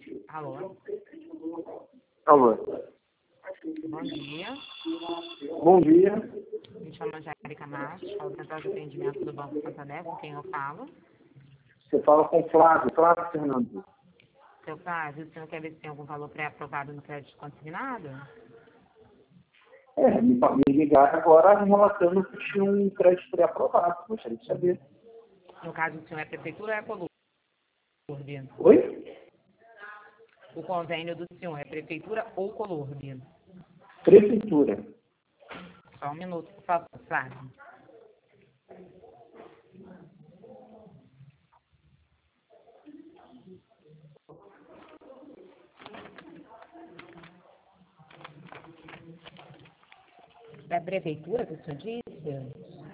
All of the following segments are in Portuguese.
Alô? Alô. Bom dia. Bom dia. Me chamo Angélica Matos, falo do Central de Atendimento do Banco Santander, com quem eu falo. Você fala com Flávio Fernando. Seu Flávio, o senhor quer ver se tem algum valor pré-aprovado no crédito consignado? Me ligaram agora relatando que tinha um crédito pré-aprovado. Gostaria de saber. No caso, o senhor é prefeitura ou é Colurb? Oi? O convênio do senhor é prefeitura ou Colurb? Prefeitura. Só um minuto, por favor, Flávio. É a prefeitura que o senhor disse?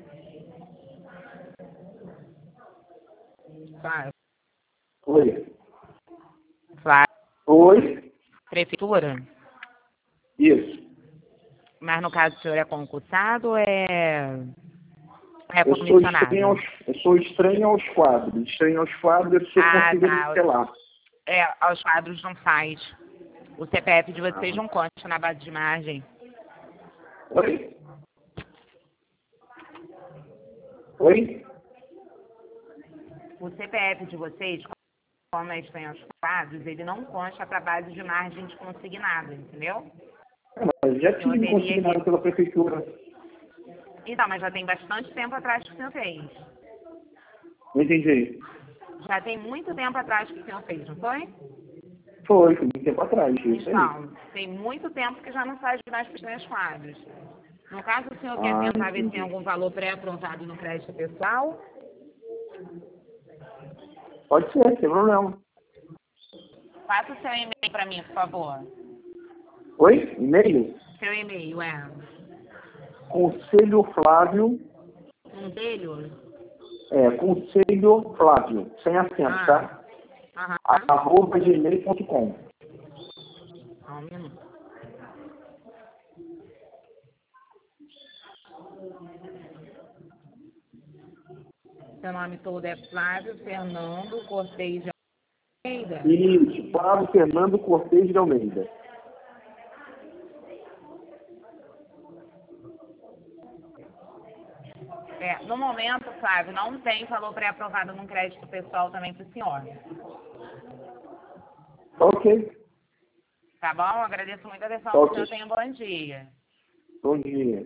Flávio. Oi. Flávio. Oi? Prefeitura? Isso. Mas no caso, o senhor é concursado ou é Eu comissionado? sou estranho aos quadros. Estranho aos quadros, eu sou consigo Tá. telar. Aos quadros não faz. O CPF de vocês não consta na base de margem. Oi? Oi? O CPF de vocês, como é estranho aos quadros, ele não consta para a base de margem de consignado, entendeu? Mas já O senhor tive teria consignado que... pela prefeitura. Então, mas já tem bastante tempo atrás que o senhor fez. Não entendi. Já tem muito tempo atrás que o senhor fez, não foi? Foi muito tempo atrás. Isso aí. Então, tem muito tempo que já não faz mais para os três quadros. No caso, o senhor quer tentar ver se tem algum valor pré-aprovado no crédito pessoal? Pode ser, sem problema. Passa o seu e-mail para mim, por favor. Oi? E-mail? Seu e-mail é Conselho Flávio. Conselho Flávio, sem acento, tá? @gmail.com. Só um minuto. Seu nome todo é Flávio Fernando Cortez de Almeida? Isso, Flávio Fernando Cortez de Almeida. No momento, Flávio, não tem valor pré-aprovado no crédito pessoal também para o senhor. Ok. Tá bom? Agradeço muito a atenção. Ok. O senhor tenha um bom dia. Bom dia.